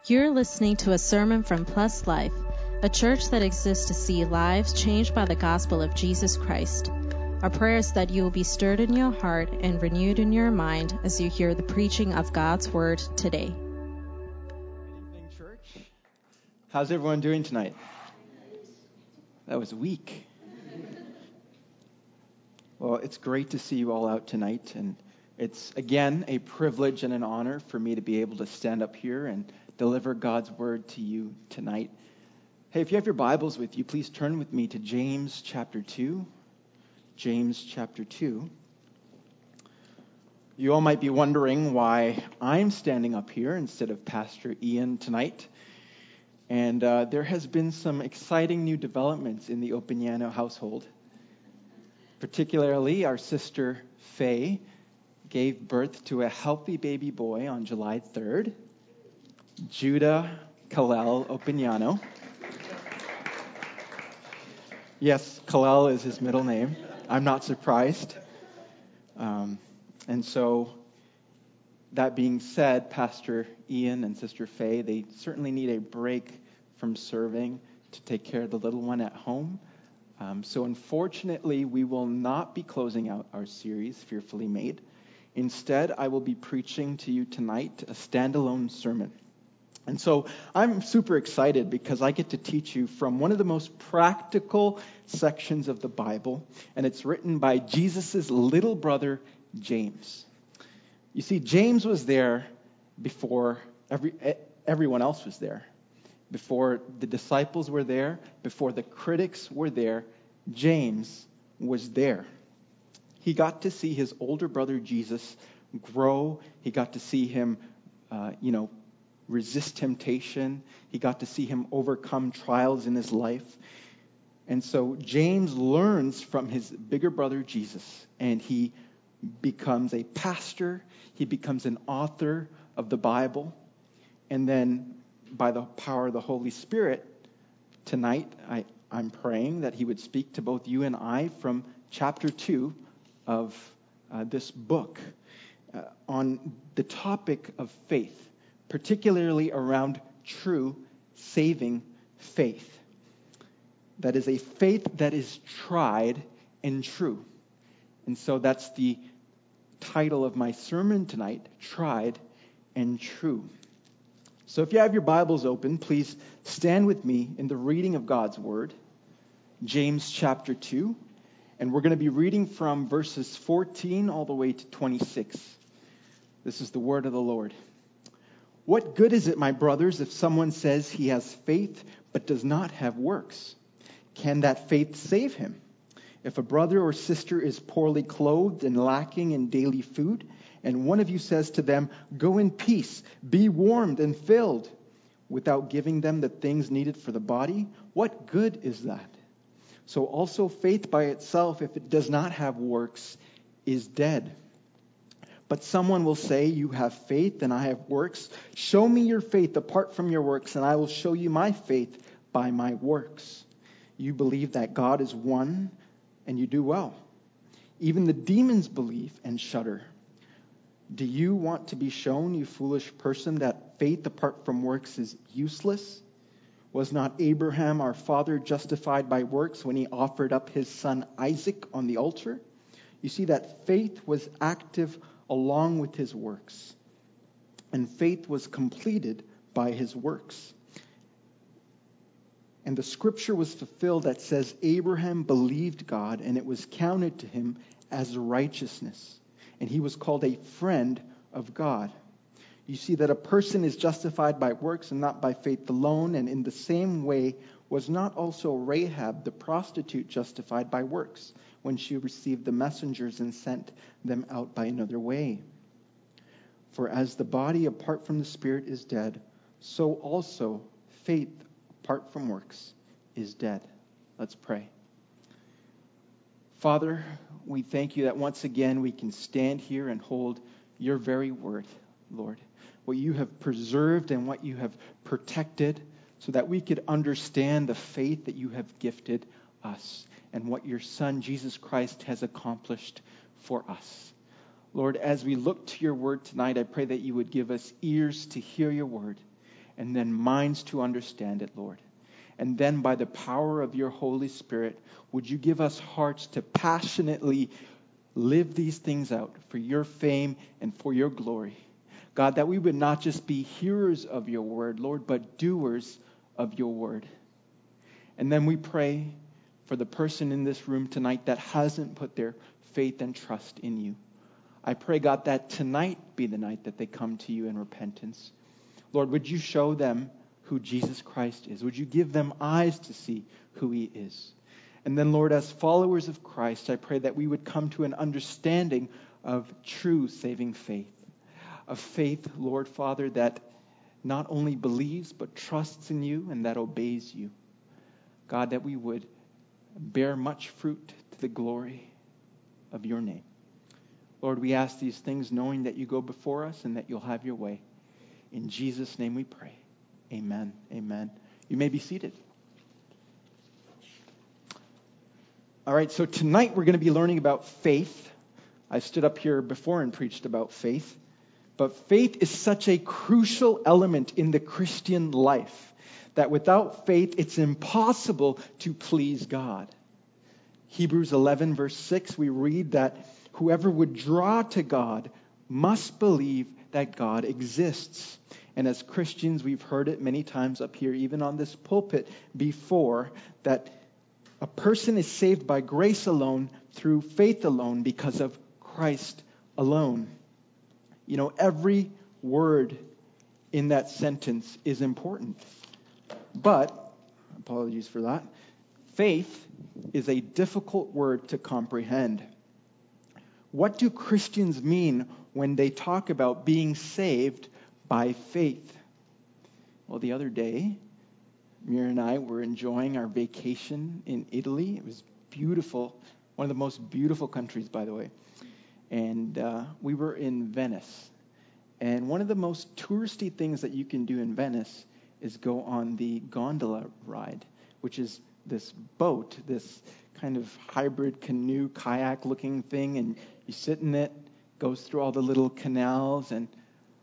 You're listening to a sermon from Plus Life, a church that exists to see lives changed by the gospel of Jesus Christ. Our prayer is that you will be stirred in your heart and renewed in your mind as you hear the preaching of God's word today. Good evening, church. How's everyone doing tonight? That was weak. Well, it's great to see you all out tonight, and it's, again, a privilege and an honor for me to be able to stand up here and deliver God's word to you tonight. Hey, if you have your Bibles with you, please turn with me to James chapter 2. James chapter 2. You all might be wondering why I'm standing up here instead of Pastor Ian tonight. And there has been some exciting new developments in the Opiniano household. Particularly, our sister Faye gave birth to a healthy baby boy on July 3rd, Judah Kalel Opiniano. Yes, Kalel is his middle name. I'm not surprised. And so, that being said, Pastor Ian and Sister Faye, they certainly need a break from serving to take care of the little one at home. So unfortunately, we will not be closing out our series, Fearfully Made. Instead, I will be preaching to you tonight a standalone sermon. And so I'm super excited because I get to teach you from one of the most practical sections of the Bible, and it's written by Jesus' little brother, James. You see, James was there before everyone else was there. Before the disciples were there, before the critics were there, James was there. He got to see his older brother Jesus grow. He got to see him, resist temptation. He got to see him overcome trials in his life. And so James learns from his bigger brother Jesus, and he becomes a pastor. He becomes an author of the Bible. And then by the power of the Holy Spirit, tonight I'm praying that he would speak to both you and I from chapter 2 of this book on the topic of faith, particularly around true saving faith. That is a faith that is tried and true. And so that's the title of my sermon tonight, Tried and True. So if you have your Bibles open, please stand with me in the reading of God's Word, James chapter 2, and we're going to be reading from verses 14 all the way to 26. This is the word of the Lord. What good is it, my brothers, if someone says he has faith but does not have works? Can that faith save him? If a brother or sister is poorly clothed and lacking in daily food, and one of you says to them, "Go in peace, be warmed and filled," without giving them the things needed for the body, what good is that? So also faith by itself, if it does not have works, is dead. But someone will say, "You have faith and I have works. Show me your faith apart from your works, and I will show you my faith by my works." You believe that God is one, and you do well. Even the demons believe and shudder. Do you want to be shown, you foolish person, that faith apart from works is useless? Was not Abraham, our father, justified by works when he offered up his son Isaac on the altar? You see that faith was active along with his works, and faith was completed by his works. And the scripture was fulfilled that says Abraham believed God, and it was counted to him as righteousness. And he was called a friend of God. You see that a person is justified by works and not by faith alone. And in the same way, was not also Rahab the prostitute justified by works when she received the messengers and sent them out by another way? For as the body apart from the spirit is dead, so also faith apart from works is dead. Let's pray. Father, we thank you that once again we can stand here and hold your very word, Lord. What you have preserved and what you have protected so that we could understand the faith that you have gifted us and what your Son, Jesus Christ, has accomplished for us. Lord, as we look to your word tonight, I pray that you would give us ears to hear your word and then minds to understand it, Lord. And then by the power of your Holy Spirit, would you give us hearts to passionately live these things out for your fame and for your glory. God, that we would not just be hearers of your word, Lord, but doers of your word. And then we pray for the person in this room tonight that hasn't put their faith and trust in you. I pray, God, that tonight be the night that they come to you in repentance. Lord, would you show them who Jesus Christ is? Would you give them eyes to see who he is? And then, Lord, as followers of Christ, I pray that we would come to an understanding of true saving faith. Of faith, Lord Father, that not only believes but trusts in you and that obeys you. God, that we would bear much fruit to the glory of your name. Lord, we ask these things knowing that you go before us and that you'll have your way. In Jesus' name we pray. Amen. Amen. You may be seated. All right, so tonight we're going to be learning about faith. I stood up here before and preached about faith. But faith is such a crucial element in the Christian life that without faith, it's impossible to please God. Hebrews 11, verse 6, we read that whoever would draw to God must believe that God exists. And as Christians, we've heard it many times up here, even on this pulpit before, that a person is saved by grace alone, through faith alone, because of Christ alone. You know, every word in that sentence is important. But, apologies for that, faith is a difficult word to comprehend. What do Christians mean when they talk about being saved by faith? Well, the other day, Mira and I were enjoying our vacation in Italy. It was beautiful, one of the most beautiful countries, by the way. And we were in Venice. And one of the most touristy things that you can do in Venice is go on the gondola ride, which is this boat, this kind of hybrid canoe, kayak-looking thing, and you sit in it, goes through all the little canals, and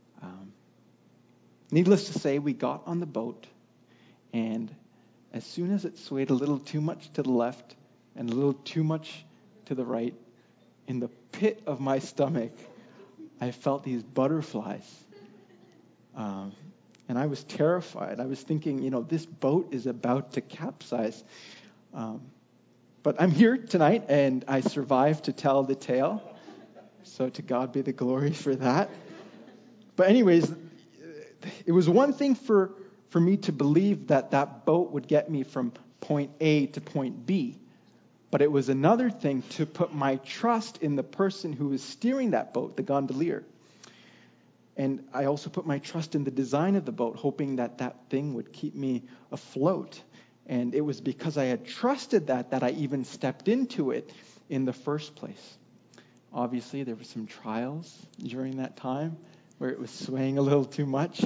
needless to say, we got on the boat, and as soon as it swayed a little too much to the left and a little too much to the right, in the pit of my stomach, I felt these butterflies. And I was terrified. I was thinking, this boat is about to capsize. But I'm here tonight, and I survived to tell the tale. So to God be the glory for that. But anyways, it was one thing for me to believe that boat would get me from point A to point B. But it was another thing to put my trust in the person who was steering that boat, the gondolier. And I also put my trust in the design of the boat, hoping that thing would keep me afloat. And it was because I had trusted that I even stepped into it in the first place. Obviously, there were some trials during that time where it was swaying a little too much.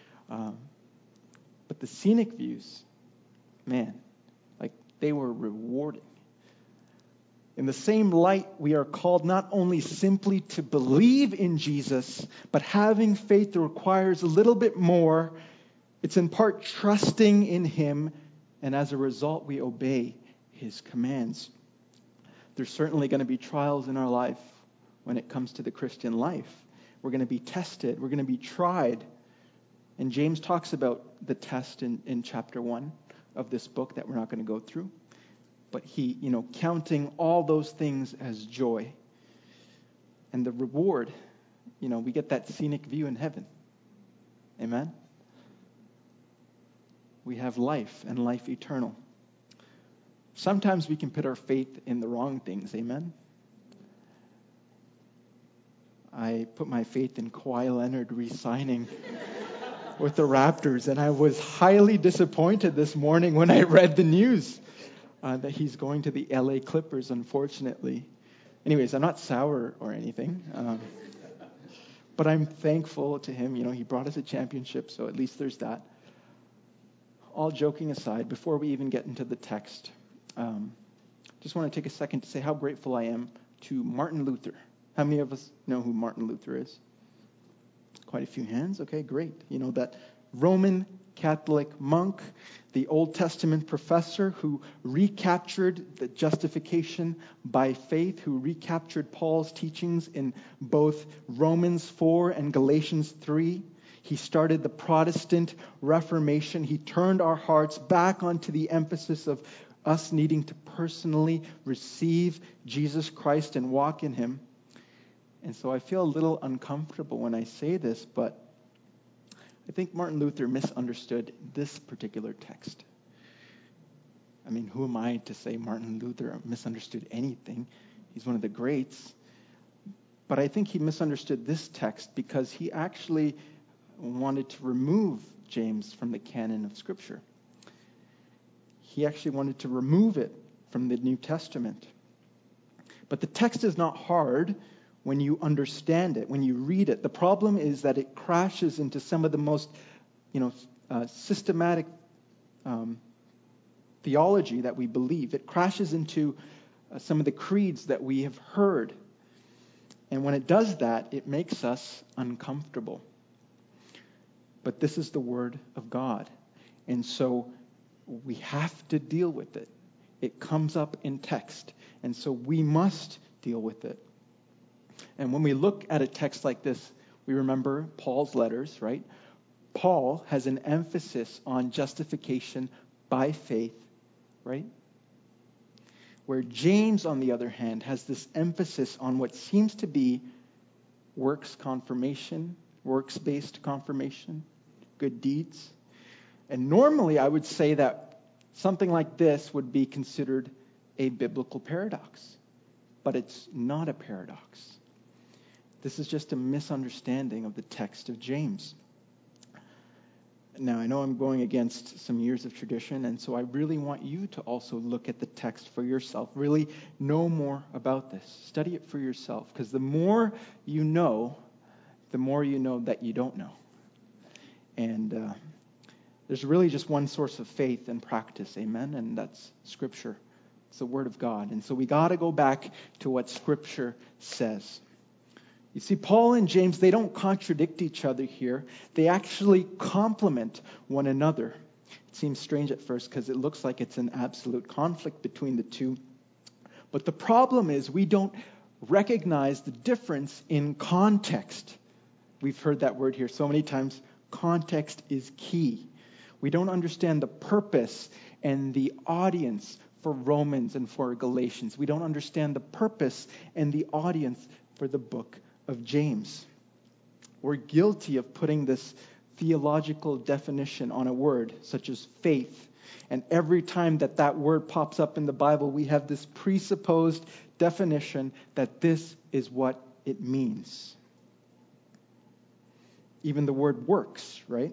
But the scenic views, man, they were rewarding. In the same light, we are called not only simply to believe in Jesus, but having faith requires a little bit more. It's in part trusting in him, and as a result, we obey his commands. There's certainly going to be trials in our life when it comes to the Christian life. We're going to be tested. We're going to be tried. And James talks about the test in chapter 1 of this book that we're not going to go through. But he, counting all those things as joy. And the reward, we get that scenic view in heaven. Amen? We have life and life eternal. Sometimes we can put our faith in the wrong things. Amen? I put my faith in Kawhi Leonard re-signing with the Raptors, and I was highly disappointed this morning when I read the news. That he's going to the LA Clippers, unfortunately. Anyways, I'm not sour or anything. But I'm thankful to him. He brought us a championship, so at least there's that. All joking aside, before we even get into the text, just want to take a second to say how grateful I am to Martin Luther. How many of us know who Martin Luther is? Quite a few hands. Okay, great. That Roman Catholic monk, the Old Testament professor who recaptured the justification by faith, who recaptured Paul's teachings in both Romans 4 and Galatians 3. He started the Protestant Reformation. He turned our hearts back onto the emphasis of us needing to personally receive Jesus Christ and walk in him. And so I feel a little uncomfortable when I say this, but I think Martin Luther misunderstood this particular text. I mean, who am I to say Martin Luther misunderstood anything? He's one of the greats. But I think he misunderstood this text because he actually wanted to remove James from the canon of Scripture. He actually wanted to remove it from the New Testament. But the text is not hard when you understand it, when you read it. The problem is that it crashes into some of the most, systematic theology that we believe. It crashes into some of the creeds that we have heard. And when it does that, it makes us uncomfortable. But this is the Word of God. And so we have to deal with it. It comes up in text. And so we must deal with it. And when we look at a text like this, we remember Paul's letters, right? Paul has an emphasis on justification by faith, right? Where James, on the other hand, has this emphasis on what seems to be works confirmation, works-based confirmation, good deeds. And normally I would say that something like this would be considered a biblical paradox. But it's not a paradox. This is just a misunderstanding of the text of James. Now, I know I'm going against some years of tradition, and so I really want you to also look at the text for yourself. Really know more about this. Study it for yourself, because the more you know that you don't know. And there's really just one source of faith and practice, amen? And that's Scripture. It's the Word of God. And so we got to go back to what Scripture says. You see, Paul and James, they don't contradict each other here. They actually complement one another. It seems strange at first because it looks like it's an absolute conflict between the two. But the problem is we don't recognize the difference in context. We've heard that word here so many times. Context is key. We don't understand the purpose and the audience for Romans and for Galatians. We don't understand the purpose and the audience for the book of James. We're guilty of putting this theological definition on a word, such as faith. And every time that word pops up in the Bible, we have this presupposed definition that this is what it means. Even the word works, right?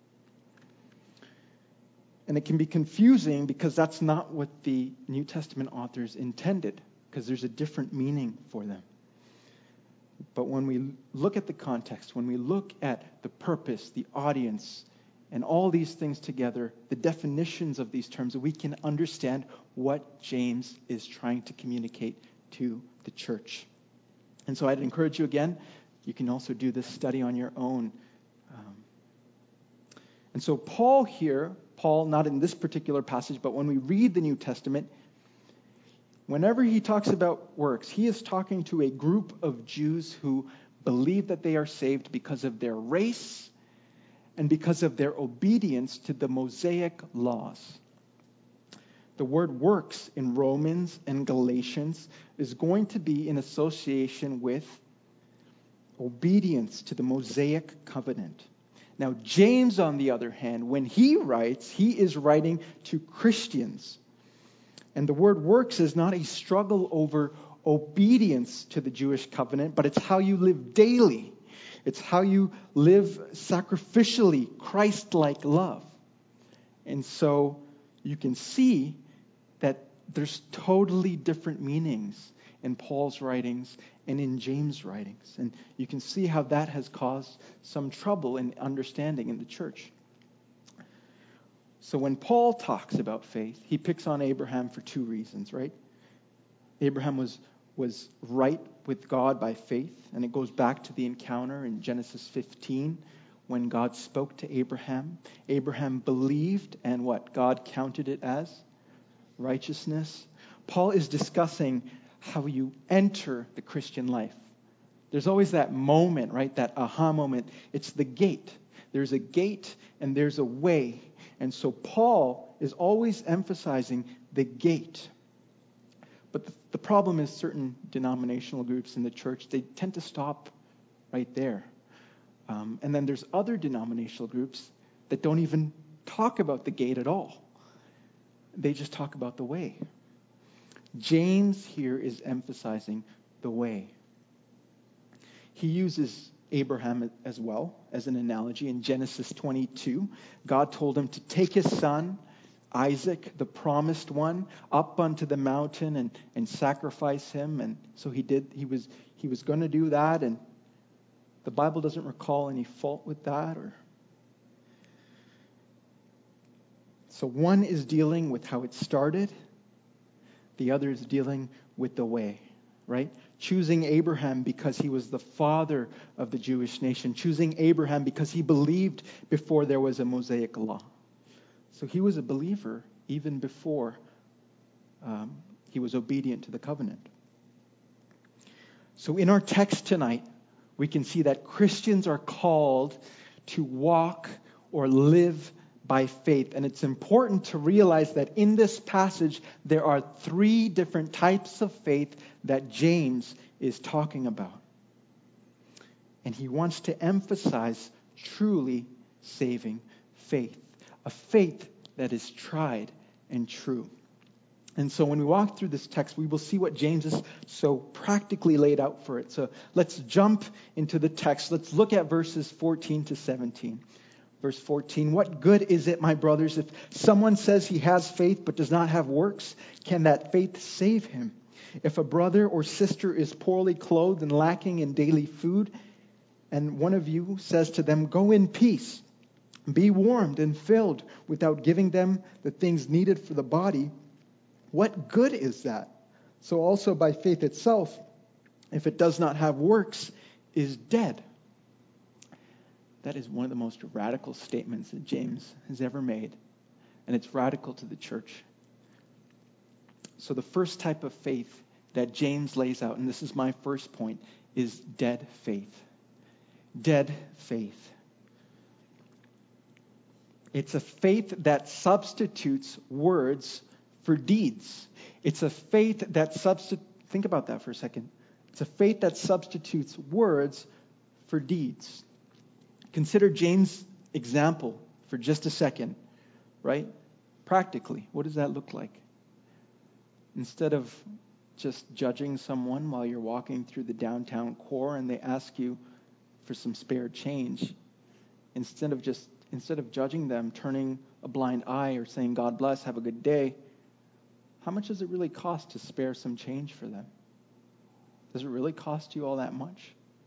And it can be confusing because that's not what the New Testament authors intended, because there's a different meaning for them. But when we look at the context, when we look at the purpose, the audience, and all these things together, the definitions of these terms, we can understand what James is trying to communicate to the church. And so I'd encourage you again, you can also do this study on your own. And so Paul, not in this particular passage, but when we read the New Testament, whenever he talks about works, he is talking to a group of Jews who believe that they are saved because of their race and because of their obedience to the Mosaic laws. The word works in Romans and Galatians is going to be in association with obedience to the Mosaic covenant. Now, James, on the other hand, when he writes, he is writing to Christians. And the word works is not a struggle over obedience to the Jewish covenant, but it's how you live daily. It's how you live sacrificially, Christ-like love. And so you can see that there's totally different meanings in Paul's writings and in James' writings. And you can see how that has caused some trouble in understanding in the church. So when Paul talks about faith, he picks on Abraham for two reasons, right? Abraham was right with God by faith, and it goes back to the encounter in Genesis 15 when God spoke to Abraham. Abraham believed, and what? God counted it as righteousness. Paul is discussing how you enter the Christian life. There's always that moment, right? That aha moment. It's the gate. There's a gate and there's a way. And so Paul is always emphasizing the gate. But the problem is certain denominational groups in the church, they tend to stop right there. And then there's other denominational groups that don't even talk about the gate at all. They just talk about the way. James here is emphasizing the way. He uses Abraham as well as an analogy. In Genesis 22, God told him to take his son, Isaac, the promised one, up onto the mountain and sacrifice him. And so he did. He was going to do that, and the Bible doesn't recall any fault with that. So one is dealing with how it started. The other is dealing with the way, right? Choosing Abraham because he was the father of the Jewish nation. Choosing Abraham because he believed before there was a Mosaic law. So he was a believer even before he was obedient to the covenant. So in our text tonight, we can see that Christians are called to walk or live by faith. And it's important to realize that in this passage, there are 3 different types of faith that James is talking about. And he wants to emphasize truly saving faith. A faith that is tried and true. And so when we walk through this text, we will see what James has so practically laid out for it. So let's jump into the text. Let's look at verses 14 to 17. Verse 14, what good is it, my brothers, if someone says he has faith but does not have works? Can that faith save him? If a brother or sister is poorly clothed and lacking in daily food, and one of you says to them, go in peace, be warmed and filled, without giving them the things needed for the body, what good is that? So also by faith itself, if it does not have works, is dead. That is one of the most radical statements that James has ever made. And it's radical to the church. So the first type of faith that James lays out, and this is my first point, is dead faith. Dead faith. It's a faith that substitutes words for deeds. It's a faith that think about that for a second. It's a faith that substitutes words for deeds. Consider James' example for just a second, right? Practically, what does that look like? Instead of just judging someone while you're walking through the downtown core and they ask you for some spare change, instead of judging them, turning a blind eye or saying, God bless, have a good day, how much does it really cost to spare some change for them? Does it really cost you all that much?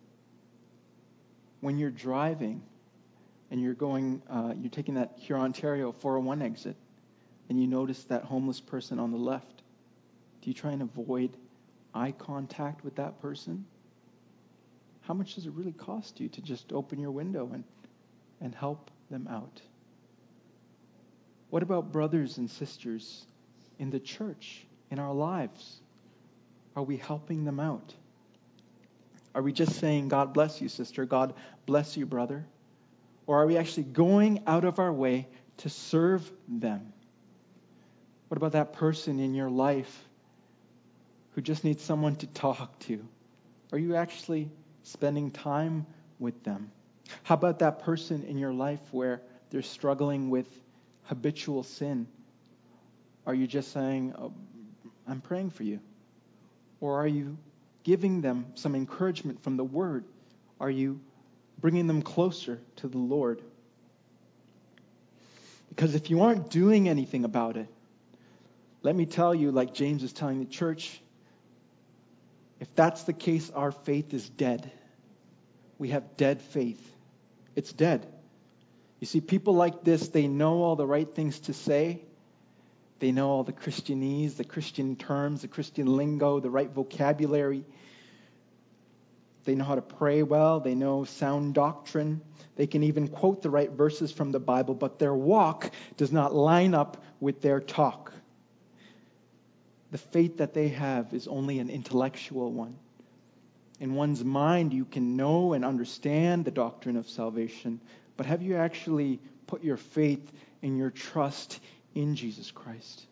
When you're driving and you're taking that Hurontario 401 exit and you notice that homeless person on the left, do you try and avoid eye contact with that person? How much does it really cost you to just open your window and help them out? What about brothers and sisters in the church, in our lives? Are we helping them out? Are we just saying, God bless you, sister, God bless you, brother? Or are we actually going out of our way to serve them? What about that person in your life who just needs someone to talk to? Are you actually spending time with them? How about that person in your life where they're struggling with habitual sin? Are you just saying, oh, I'm praying for you? Or are you giving them some encouragement from the Word? Are you bringing them closer to the Lord? Because if you aren't doing anything about it, let me tell you, like James is telling the church, if that's the case, our faith is dead. We have dead faith. It's dead. You see, people like this, they know all the right things to say. They know all the Christianese, the Christian terms, the Christian lingo, the right vocabulary. They know how to pray well. They know sound doctrine. They can even quote the right verses from the Bible, but their walk does not line up with their talk. The faith that they have is only an intellectual one. In one's mind, you can know and understand the doctrine of salvation, but have you actually put your faith and your trust in Jesus Christ?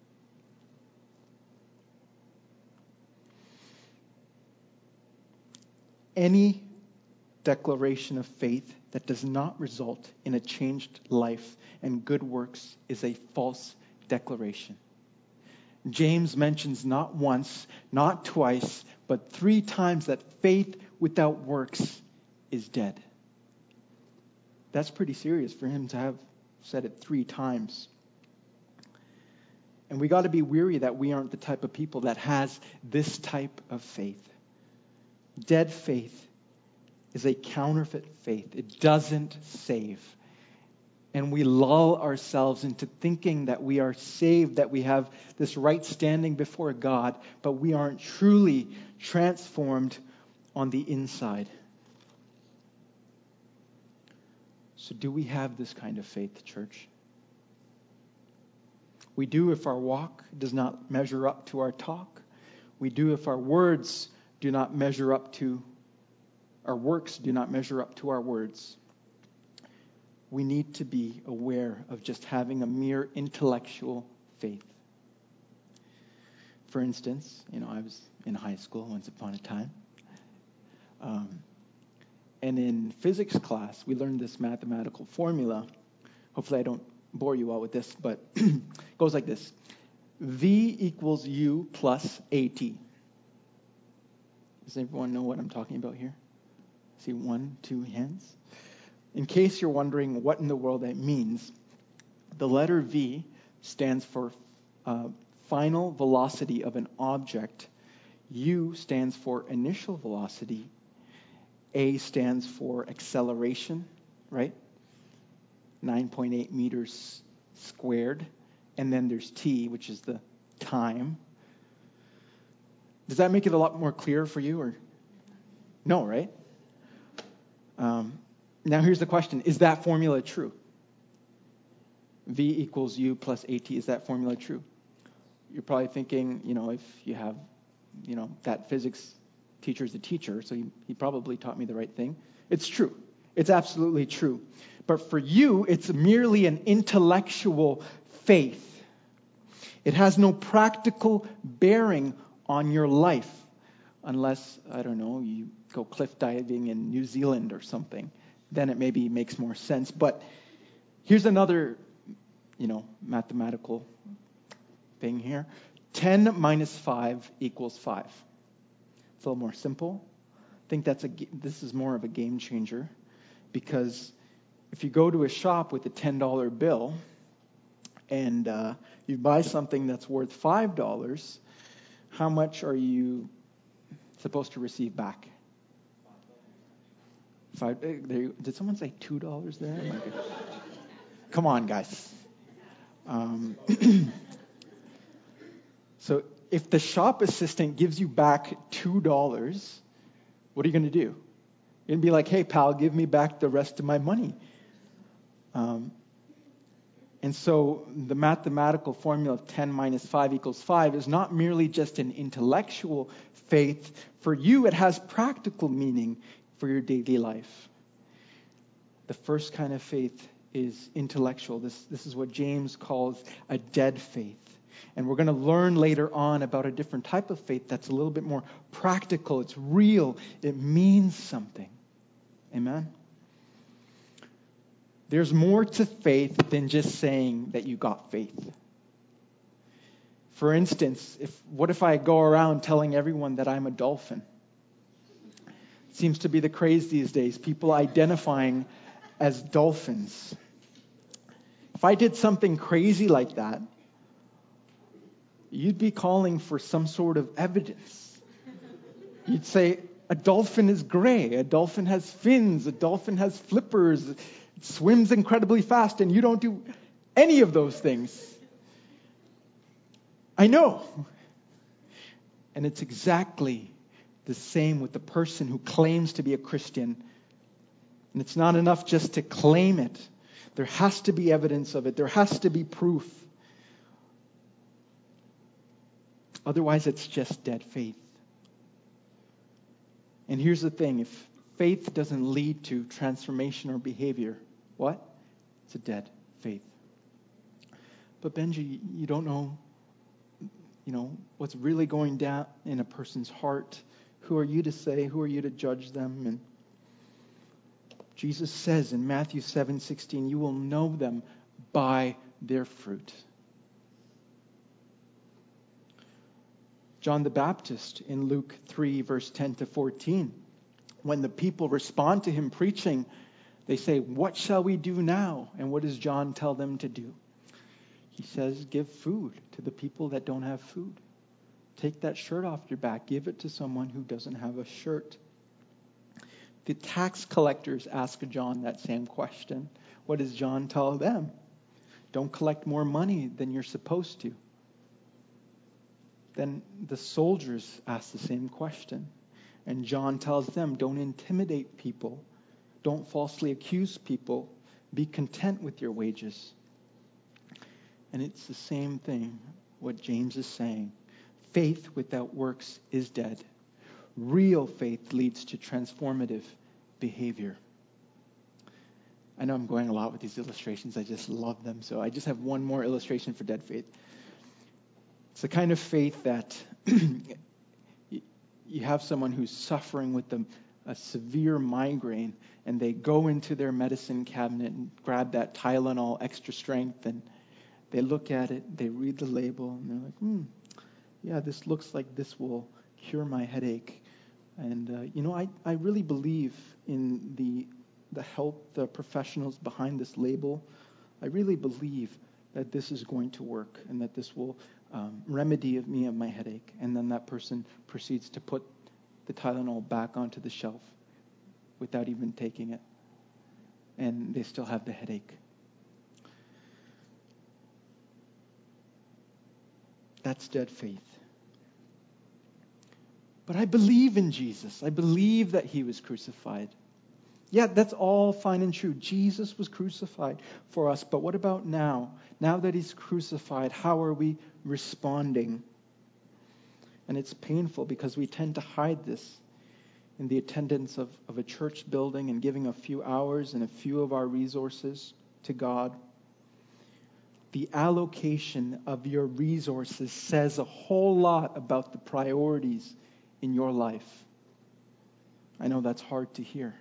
Any declaration of faith that does not result in a changed life and good works is a false declaration. James mentions not once, not twice, but 3 times that faith without works is dead. That's pretty serious for him to have said it 3 times. And we got to be weary that we aren't the type of people that has this type of faith. Dead faith is a counterfeit faith. It doesn't save. And we lull ourselves into thinking that we are saved, that we have this right standing before God, but we aren't truly transformed on the inside. So do we have this kind of faith, church? We do if our walk does not measure up to our talk. We do if our words do not measure up to our works, do not measure up to our words. We need to be aware of just having a mere intellectual faith. For instance, I was in high school once upon a time. And in physics class, we learned this mathematical formula. Hopefully I don't bore you all with this, but it goes like this. V equals U plus AT. Does everyone know what I'm talking about here? See 1, 2 hands. In case you're wondering what in the world that means, the letter V stands for final velocity of an object. U stands for initial velocity. A stands for acceleration, right? 9.8 meters squared. And then there's T, which is the time. Does that make it a lot more clear for you? Or no, right? Now here's the question. Is that formula true? V equals U plus AT. Is that formula true? You're probably thinking, if you have, that physics teacher is a teacher, so he probably taught me the right thing. It's true. It's absolutely true. But for you, it's merely an intellectual faith. It has no practical bearing on your life unless, you go cliff diving in New Zealand or something. Then it maybe makes more sense. But here's another, mathematical thing here. 10 minus 5 equals 5. It's a little more simple. I think this is more of a game changer, because if you go to a shop with a $10 bill and you buy something that's worth $5, how much are you supposed to receive back? Did someone say $2 there? Come on, guys. So if the shop assistant gives you back $2, what are you going to do? You're going to be like, hey, pal, give me back the rest of my money. And so the mathematical formula of 10 minus 5 equals 5 is not merely just an intellectual faith. For you, it has practical meaning for your daily life. The first kind of faith is intellectual. This is what James calls a dead faith. And we're going to learn later on about a different type of faith that's a little bit more practical. It's real. It means something. Amen? There's more to faith than just saying that you got faith. For instance, what if I go around telling everyone that I'm a dolphin? It seems to be the craze these days, people identifying as dolphins. If I did something crazy like that, you'd be calling for some sort of evidence. You'd say, a dolphin is gray, a dolphin has fins, a dolphin has flippers, it swims incredibly fast, and you don't do any of those things. I know. And it's exactly The same with the person who claims to be a Christian. And it's not enough just to claim it. There has to be evidence of it. There has to be proof. Otherwise, it's just dead faith. And here's the thing. If faith doesn't lead to transformation or behavior, what? It's a dead faith. But Benji, you don't know, what's really going down in a person's heart. Who are you to say? Who are you to judge them? And Jesus says in Matthew 7:16, you will know them by their fruit. John the Baptist in Luke 3, verse 10 to 14, when the people respond to him preaching, they say, what shall we do now? And what does John tell them to do? He says, give food to the people that don't have food. Take that shirt off your back. Give it to someone who doesn't have a shirt. The tax collectors ask John that same question. What does John tell them? Don't collect more money than you're supposed to. Then the soldiers ask the same question. And John tells them, don't intimidate people. Don't falsely accuse people. Be content with your wages. And it's the same thing, what James is saying. Faith without works is dead. Real faith leads to transformative behavior. I know I'm going a lot with these illustrations. I just love them. So I just have one more illustration for dead faith. It's the kind of faith that you have someone who's suffering with a severe migraine, and they go into their medicine cabinet and grab that Tylenol extra strength, and they look at it, they read the label, and they're like, yeah, this looks like this will cure my headache. And, I really believe in the health professionals behind this label. I really believe that this is going to work and that this will remedy me of my headache. And then that person proceeds to put the Tylenol back onto the shelf without even taking it. And they still have the headache. That's dead faith. But I believe in Jesus. I believe that he was crucified. Yeah, that's all fine and true. Jesus was crucified for us. But what about now? Now that he's crucified, how are we responding? And it's painful because we tend to hide this in the attendance of a church building and giving a few hours and a few of our resources to God. The allocation of your resources says a whole lot about the priorities in your life. I know that's hard to hear.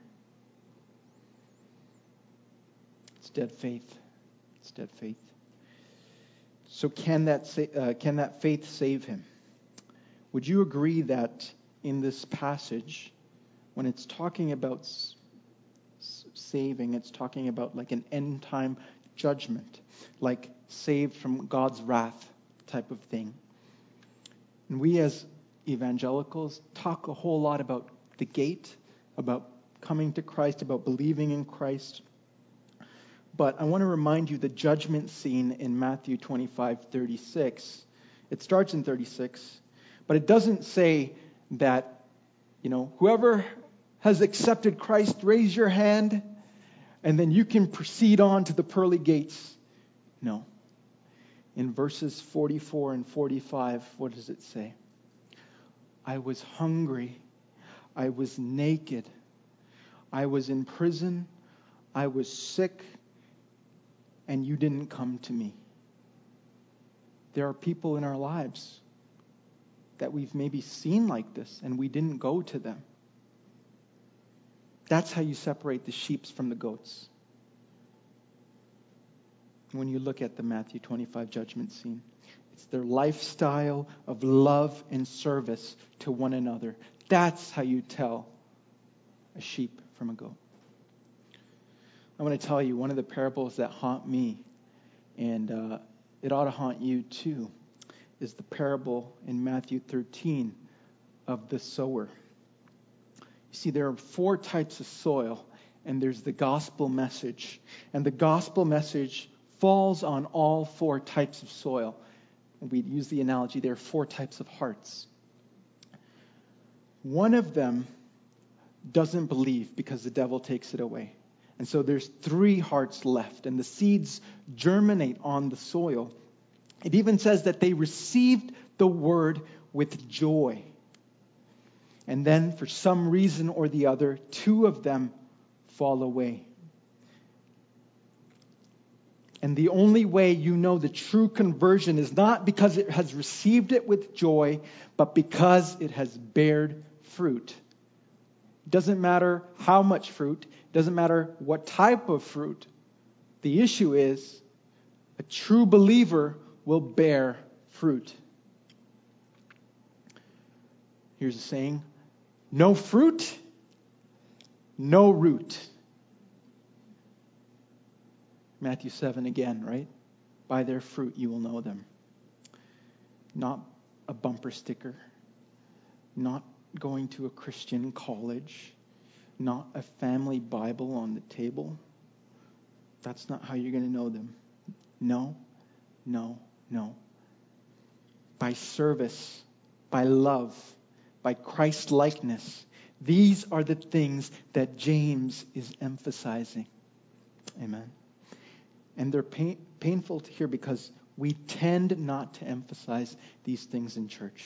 It's dead faith. It's dead faith. So can that faith save him? Would you agree that in this passage, when it's talking about saving, it's talking about like an end time judgment, like saved from God's wrath type of thing? And we as evangelicals talk a whole lot about the gate, about coming to Christ, about believing in Christ. But I want to remind you the judgment scene in Matthew 25:36. It starts in 36, but it doesn't say that, whoever has accepted Christ, raise your hand, and then you can proceed on to the pearly gates. No. In verses 44 and 45, what does it say? I was hungry. I was naked. I was in prison. I was sick. And you didn't come to me. There are people in our lives that we've maybe seen like this, and we didn't go to them. That's how you separate the sheep from the goats. When you look at the Matthew 25 judgment scene, it's their lifestyle of love and service to one another. That's how you tell a sheep from a goat. I want to tell you one of the parables that haunt me, and it ought to haunt you too, is the parable in Matthew 13 of the sower. You see, there are 4 types of soil, and there's the gospel message. And the gospel message falls on all 4 types of soil. And we use the analogy, there are 4 types of hearts. One of them doesn't believe because the devil takes it away. And so there's 3 hearts left, and the seeds germinate on the soil. It even says that they received the word with joy. And then, for some reason or the other, 2 of them fall away. And the only way you know the true conversion is not because it has received it with joy, but because it has bared fruit. It doesn't matter how much fruit. It doesn't matter what type of fruit. The issue is a true believer will bear fruit. Here's a saying: no fruit, no root. Matthew 7 again, right? By their fruit you will know them. Not a bumper sticker, not going to a Christian college, not a family Bible on the table. That's not how you're going to know them. No, no, no. By service, by love, by Christ-likeness. These are the things that James is emphasizing. Amen. And they're painful to hear because we tend not to emphasize these things in church.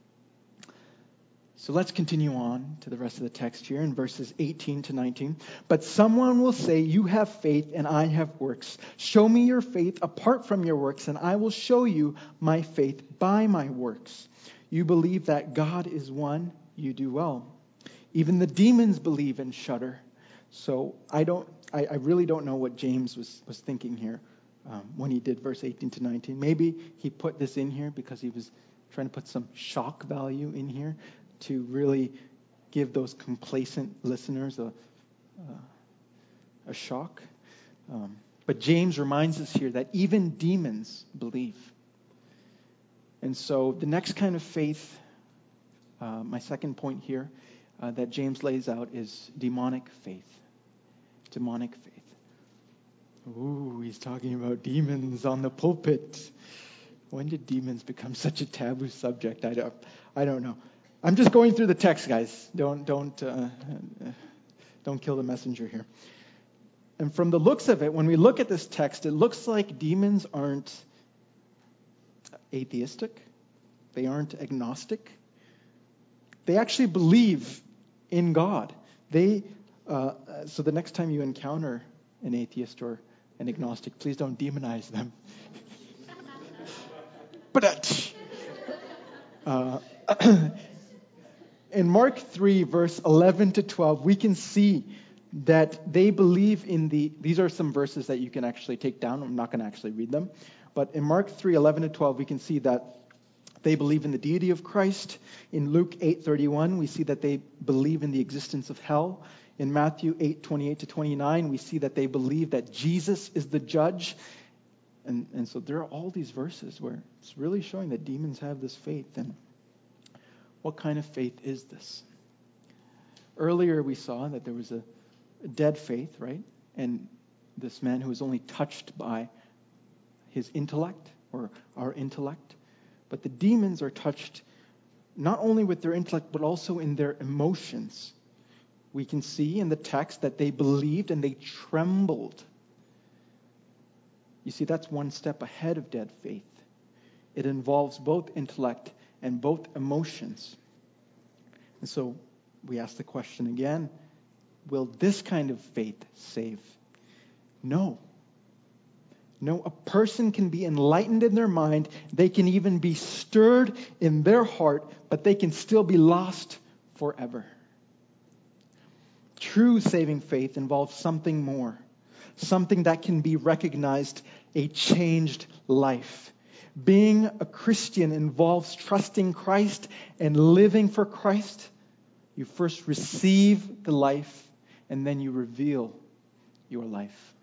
So let's continue on to the rest of the text here in verses 18 to 19. But someone will say, you have faith and I have works. Show me your faith apart from your works, and I will show you my faith by my works. You believe that God is one, you do well. Even the demons believe and shudder. So I really don't know what James was thinking here when he did verse 18 to 19. Maybe he put this in here because he was trying to put some shock value in here to really give those complacent listeners a shock. But James reminds us here that even demons believe. And so the next kind of faith, my second point here that James lays out is demonic faith. Demonic faith. Ooh, he's talking about demons on the pulpit. When did demons become such a taboo subject? I don't know. I'm just going through the text, guys. Don't kill the messenger here. And from the looks of it, when we look at this text, it looks like demons aren't atheistic. They aren't agnostic. They actually believe in God. So the next time you encounter an atheist or an agnostic, please don't demonize them. But in Mark 3, verse 11 to 12, we can see that they believe in these are some verses that you can actually take down. I'm not going to actually read them. But in Mark 3, 11 to 12, we can see that they believe in the deity of Christ. In Luke 8:31, we see that they believe in the existence of hell. In Matthew 8:28 to 29, we see that they believe that Jesus is the judge. And so there are all these verses where it's really showing that demons have this faith. And what kind of faith is this? Earlier we saw that there was a dead faith, right? And this man who was only touched by his intellect or our intellect. But the demons are touched not only with their intellect, but also in their emotions. We can see in the text that they believed and they trembled. You see, that's one step ahead of dead faith. It involves both intellect and both emotions. And so we ask the question again, will this kind of faith save? No. No, a person can be enlightened in their mind. They can even be stirred in their heart, but they can still be lost forever. True saving faith involves something more. Something that can be recognized, a changed life. Being a Christian involves trusting Christ and living for Christ. You first receive the life, and then you reveal your life.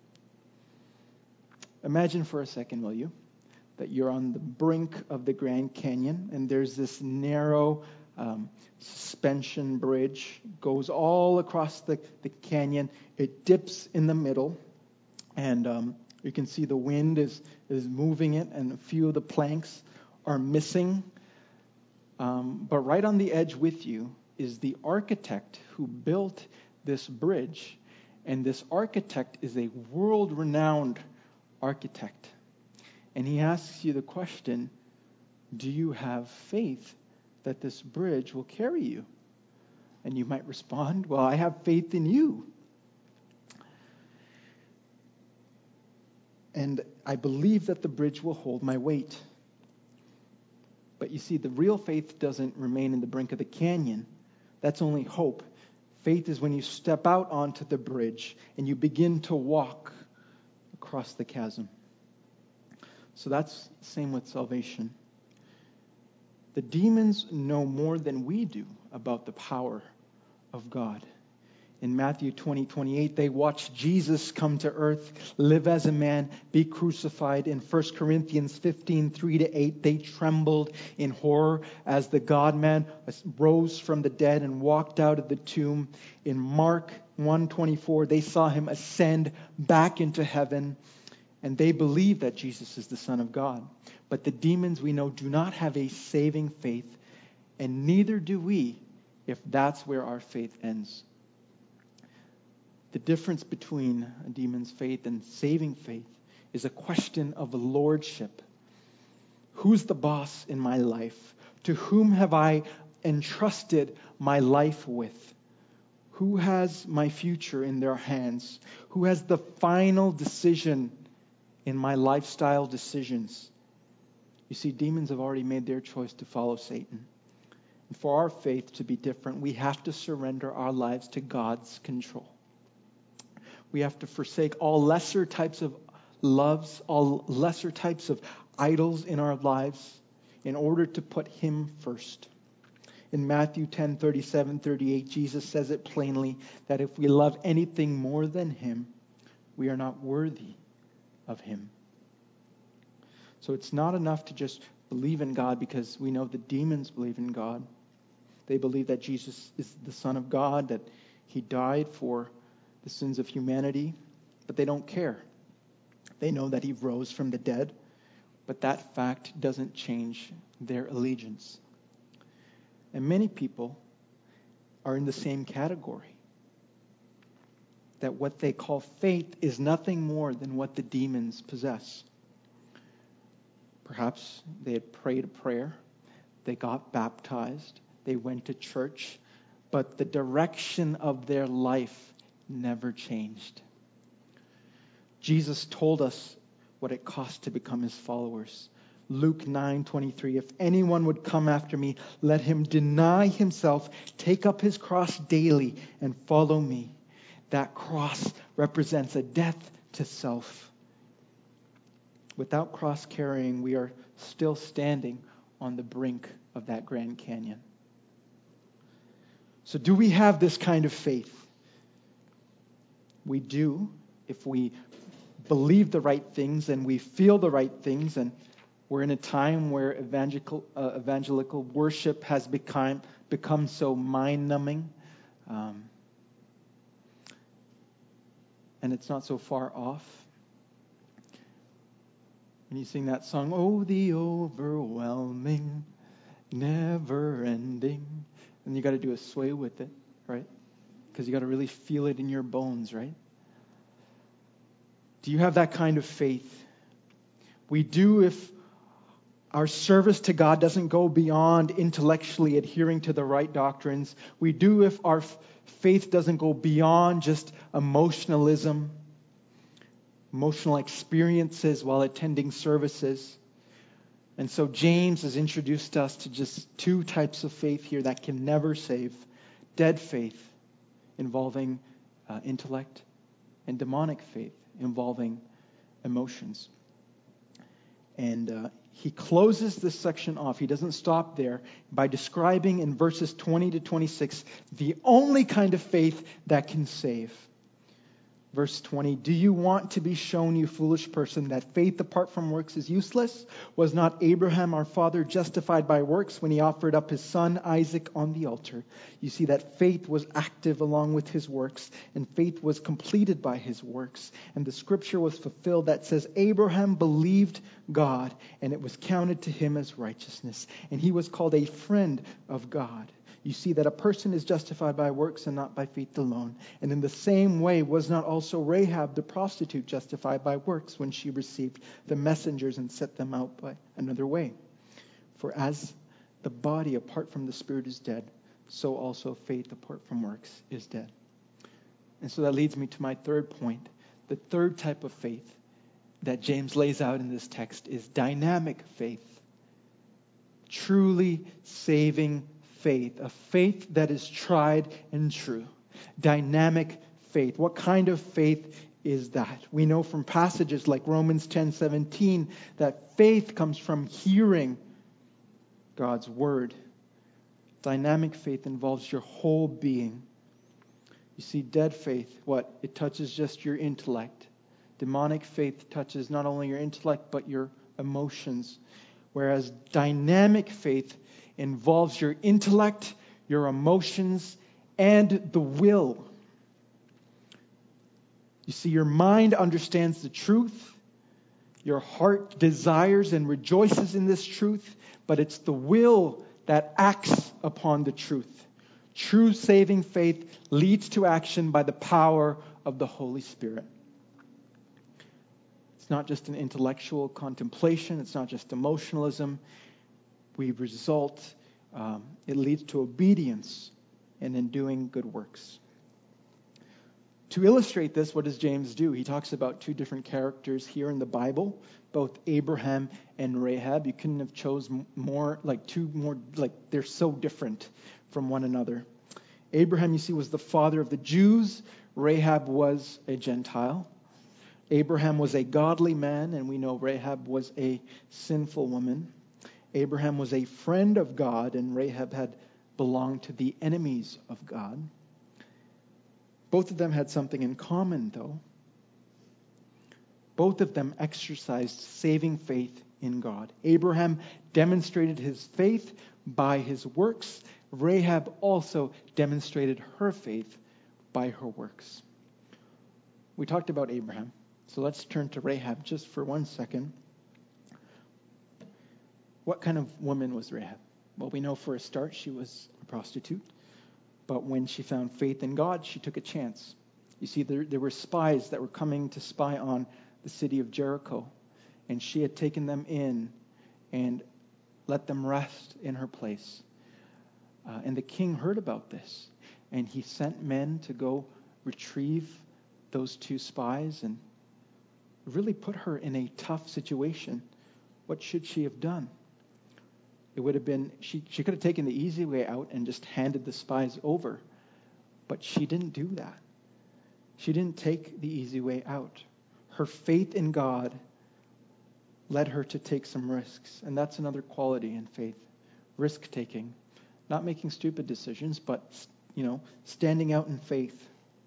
Imagine for a second, will you, that you're on the brink of the Grand Canyon, and there's this narrow suspension bridge, goes all across the canyon. It dips in the middle, and you can see the wind is moving it, and a few of the planks are missing. But right on the edge with you is the architect who built this bridge. And this architect is a world-renowned architect. And he asks you the question, do you have faith that this bridge will carry you? And you might respond, well, I have faith in you. And I believe that the bridge will hold my weight. But you see, the real faith doesn't remain in the brink of the canyon. That's only hope. Faith is when you step out onto the bridge and you begin to walk across the chasm. So that's the same with salvation. The demons know more than we do about the power of God. In Matthew 20:28, they watched Jesus come to earth, live as a man, be crucified. In 1 Corinthians 15:3-8, they trembled in horror as the God-man rose from the dead and walked out of the tomb. In Mark 1:24, they saw him ascend back into heaven, and they believe that Jesus is the Son of God. But the demons, we know, do not have a saving faith, and neither do we if that's where our faith ends. The difference between a demon's faith and saving faith is a question of lordship. Who's the boss in my life? To whom have I entrusted my life with? Who has my future in their hands? Who has the final decision in my lifestyle decisions? You see, demons have already made their choice to follow Satan. And for our faith to be different, we have to surrender our lives to God's control. We have to forsake all lesser types of loves, all lesser types of idols in our lives in order to put Him first. In Matthew 10:37-38, Jesus says it plainly that if we love anything more than Him, we are not worthy of Him. So it's not enough to just believe in God, because we know the demons believe in God. They believe that Jesus is the Son of God, that He died for the sins of humanity, but they don't care. They know that He rose from the dead, but that fact doesn't change their allegiance. And many people are in the same category, that what they call faith is nothing more than what the demons possess. Perhaps they had prayed a prayer, they got baptized, they went to church, but the direction of their life never changed. Jesus told us what it cost to become His followers. Luke 9:23, if anyone would come after me, let him deny himself, take up his cross daily, and follow me. That cross represents a death to self. Without cross carrying, we are still standing on the brink of that Grand Canyon. So do we have this kind of faith? We do if we believe the right things and we feel the right things, and we're in a time where evangelical worship has become so mind-numbing, and it's not so far off. When you sing that song, oh, the overwhelming, never-ending, and you got to do a sway with it, right? Because you got to really feel it in your bones, right? Do you have that kind of faith? We do if our service to God doesn't go beyond intellectually adhering to the right doctrines. We do if our faith doesn't go beyond just emotional experiences while attending services. And so James has introduced us to just two types of faith here that can never save. Dead faith, involving intellect, and demonic faith, involving emotions. And he closes this section off. He doesn't stop there by describing in verses 20-26 the only kind of faith that can save. Verse 20, do you want to be shown, you foolish person, that faith apart from works is useless? Was not Abraham our father justified by works when he offered up his son Isaac on the altar? You see that faith was active along with his works, and faith was completed by his works. And the scripture was fulfilled that says, Abraham believed God, and it was counted to him as righteousness. And he was called a friend of God. you see that a person is justified by works and not by faith alone. And in the same way, was not also Rahab the prostitute justified by works when she received the messengers and set them out by another way? For as the body apart from the Spirit is dead, so also faith apart from works is dead. And so that leads me to my third point. The third type of faith that James lays out in this text is dynamic faith. Truly saving faith. A faith that is tried and true. Dynamic faith. What kind of faith is that? We know from passages like Romans 10:17 that faith comes from hearing God's word. Dynamic faith involves your whole being. You see, dead faith, it touches just your intellect. Demonic faith touches not only your intellect, but your emotions. Whereas dynamic faith involves your intellect, your emotions, and the will. You see, your mind understands the truth. Your heart desires and rejoices in this truth, but it's the will that acts upon the truth. True saving faith leads to action by the power of the Holy Spirit. It's not just an intellectual contemplation. It's not just emotionalism. It leads to obedience and in doing good works. To illustrate this, what does James do? He talks about two different characters here in the Bible, both Abraham and Rahab. You couldn't have chosen they're so different from one another. Abraham, you see, was the father of the Jews. Rahab was a Gentile. Abraham was a godly man, and we know Rahab was a sinful woman. Abraham was a friend of God, and Rahab had belonged to the enemies of God. Both of them had something in common, though. Both of them exercised saving faith in God. Abraham demonstrated his faith by his works. Rahab also demonstrated her faith by her works. We talked about Abraham, so let's turn to Rahab just for 1 second. What kind of woman was Rahab? Well, we know for a start she was a prostitute. But when she found faith in God, she took a chance. You see, there were spies that were coming to spy on the city of Jericho. And she had taken them in and let them rest in her place. And the king heard about this. And he sent men to go retrieve those two spies and really put her in a tough situation. What should she have done? It would have been, she could have taken the easy way out and just handed the spies over. But she didn't do that. She didn't take the easy way out. Her faith in God led her to take some risks. And that's another quality in faith. Risk-taking. Not making stupid decisions, but, standing out in faith.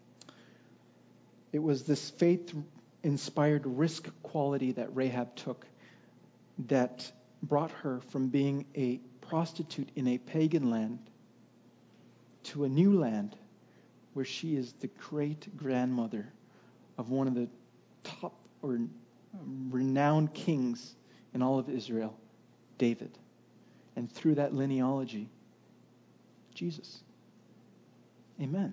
It was this faith-inspired risk quality that Rahab took that brought her from being a prostitute in a pagan land to a new land where she is the great-grandmother of one of the top or renowned kings in all of Israel, David. And through that linealogy, Jesus. Amen.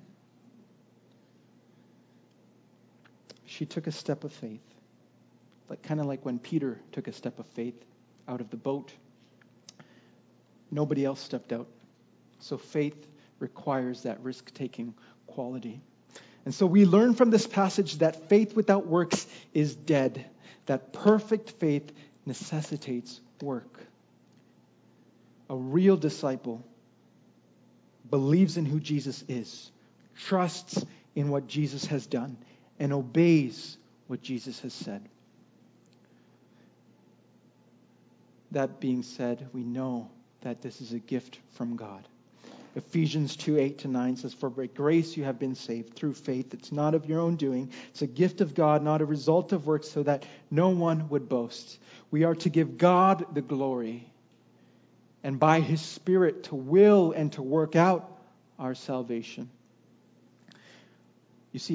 She took a step of faith. Kind of like when Peter took a step of faith out of the boat. Nobody else stepped out. So faith requires that risk-taking quality. And so we learn from this passage that faith without works is dead. That perfect faith necessitates work. A real disciple believes in who Jesus is, trusts in what Jesus has done, and obeys what Jesus has said. That being said, we know that this is a gift from God. Ephesians 2:8-9 says, "For by grace you have been saved through faith. It's not of your own doing. It's a gift of God, not a result of works, so that no one would boast." We are to give God the glory, and by His Spirit to will and to work out our salvation. You see,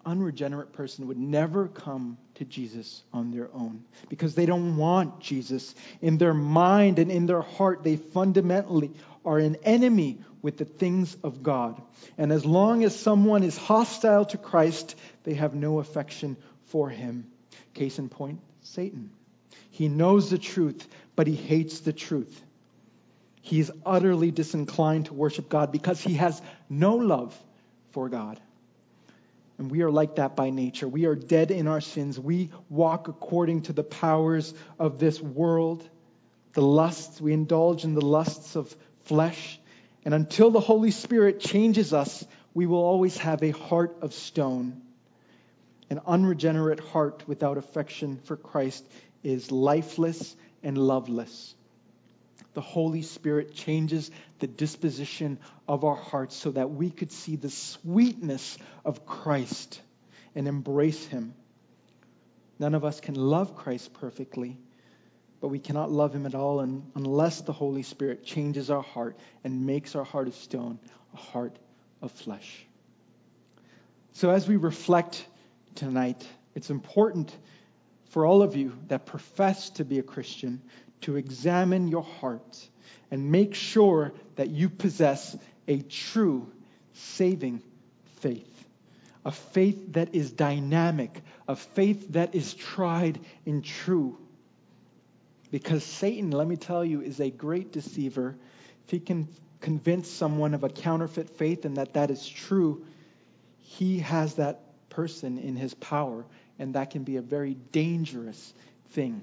unregenerate person would never come to Jesus on their own because they don't want Jesus. In their mind and in their heart, they fundamentally are an enemy with the things of God. And as long as someone is hostile to Christ, they have no affection for him. Case in point, Satan. He knows the truth, but he hates the truth. He is utterly disinclined to worship God because he has no love for God. And we are like that by nature. We are dead in our sins. We walk according to the powers of this world, the lusts. We indulge in the lusts of flesh. And until the Holy Spirit changes us, we will always have a heart of stone. An unregenerate heart without affection for Christ is lifeless and loveless. The Holy Spirit changes the disposition of our hearts so that we could see the sweetness of Christ and embrace him. None of us can love Christ perfectly, but we cannot love him at all unless the Holy Spirit changes our heart and makes our heart of stone a heart of flesh. So as we reflect tonight, it's important for all of you that profess to be a Christian to examine your heart and make sure that you possess a true saving faith. A faith that is dynamic, a faith that is tried and true. Because Satan, let me tell you, is a great deceiver. If he can convince someone of a counterfeit faith and that is true, he has that person in his power, and that can be a very dangerous thing.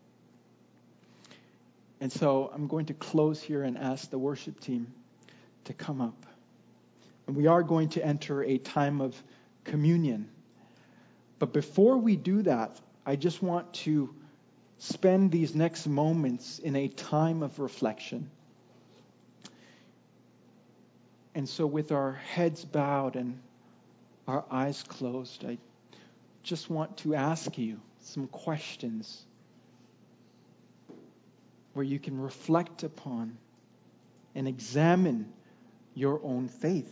And so I'm going to close here and ask the worship team to come up. And we are going to enter a time of communion. But before we do that, I just want to spend these next moments in a time of reflection. And so with our heads bowed and our eyes closed, I just want to ask you some questions where you can reflect upon and examine your own faith.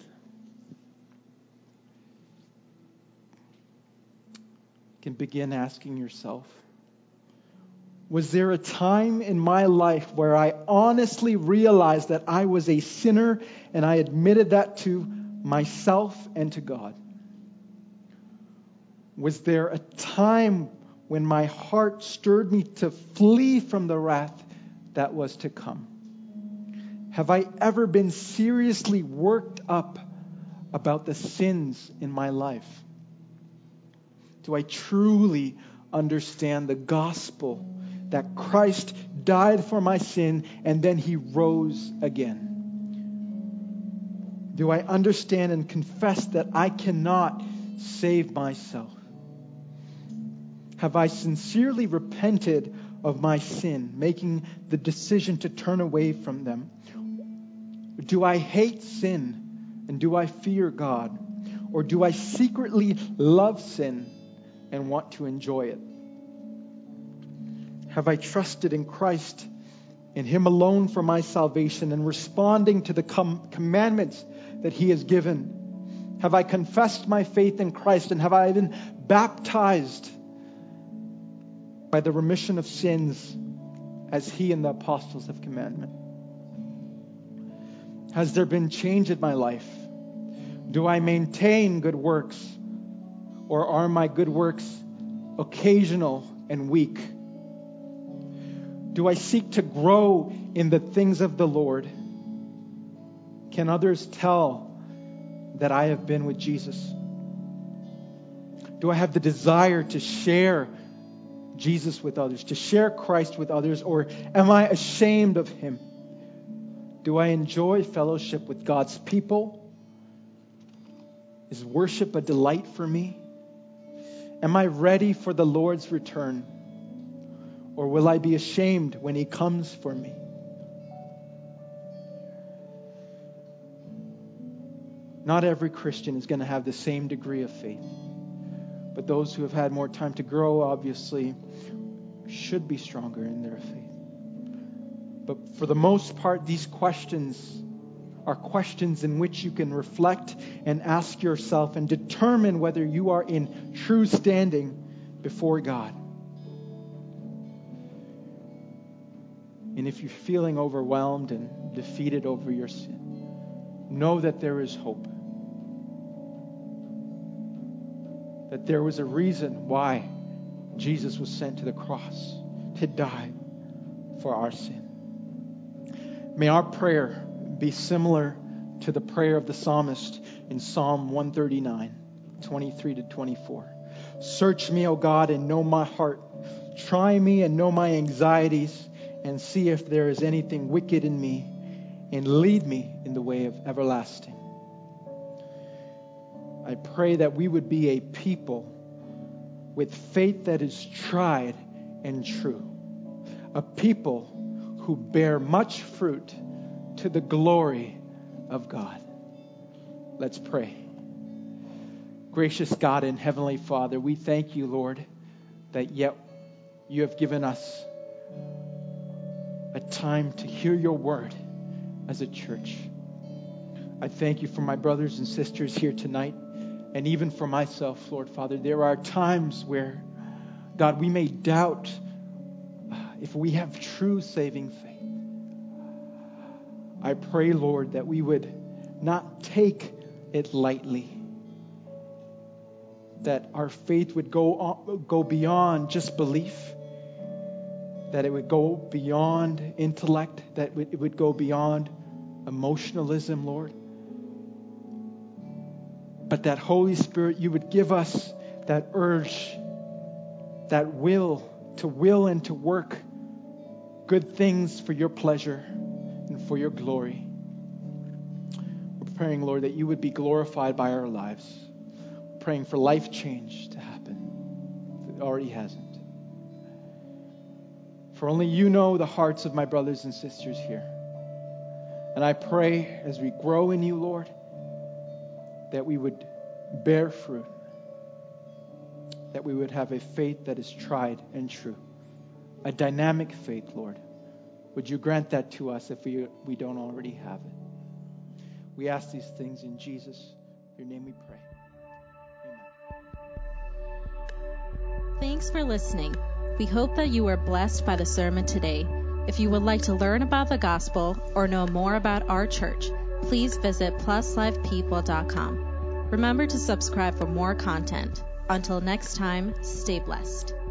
You can begin asking yourself, was there a time in my life where I honestly realized that I was a sinner and I admitted that to myself and to God? Was there a time when my heart stirred me to flee from the wrath that was to come? Have I ever been seriously worked up about the sins in my life? Do I truly understand the gospel that Christ died for my sin and then he rose again? Do I understand and confess that I cannot save myself? Have I sincerely repented of my sin, making the decision to turn away from them? Do I hate sin and do I fear God? Or do I secretly love sin and want to enjoy it? Have I trusted in Christ, in him alone for my salvation, and responding to the commandments that he has given? Have I confessed my faith in Christ, and have I been baptized by the remission of sins as he and the apostles have commanded? Has there been change in my life? Do I maintain good works, or are my good works occasional and weak? Do I seek to grow in the things of the Lord? Can others tell that I have been with Jesus? Do I have the desire to share Jesus with others, to share Christ with others, or am I ashamed of him? Do I enjoy fellowship with God's people? Is worship a delight for me? Am I ready for the Lord's return? Or will I be ashamed when he comes for me? Not every Christian is going to have the same degree of faith. But those who have had more time to grow, obviously, should be stronger in their faith. But for the most part, these questions are questions in which you can reflect and ask yourself and determine whether you are in true standing before God. And if you're feeling overwhelmed and defeated over your sin, know that there is hope. That there was a reason why Jesus was sent to the cross, to die for our sin. May our prayer be similar to the prayer of the psalmist in Psalm 139, 23 to 24. Search me, O God, and know my heart. Try me and know my anxieties, and see if there is anything wicked in me, and lead me in the way of everlasting. I pray that we would be a people with faith that is tried and true. A people who bear much fruit to the glory of God. Let's pray. Gracious God and Heavenly Father, we thank you, Lord, that yet you have given us a time to hear your word as a church. I thank you for my brothers and sisters here tonight, and even for myself, Lord Father. There are times where, God, we may doubt if we have true saving faith. I pray, Lord, that we would not take it lightly, that our faith would go beyond just belief, that it would go beyond intellect, that it would go beyond emotionalism, Lord. But that Holy Spirit, you would give us that urge, that will and to work good things for your pleasure and for your glory. We're praying, Lord, that you would be glorified by our lives. We're praying for life change to happen, if it already hasn't. For only you know the hearts of my brothers and sisters here. And I pray as we grow in you, Lord, that we would bear fruit, that we would have a faith that is tried and true, a dynamic faith, Lord. Would you grant that to us if we don't already have it? We ask these things in Jesus, your name we pray. Amen. Thanks for listening. We hope that you were blessed by the sermon today. If you would like to learn about the gospel or know more about our church, please visit pluslifepeople.com. Remember to subscribe for more content. Until next time, stay blessed.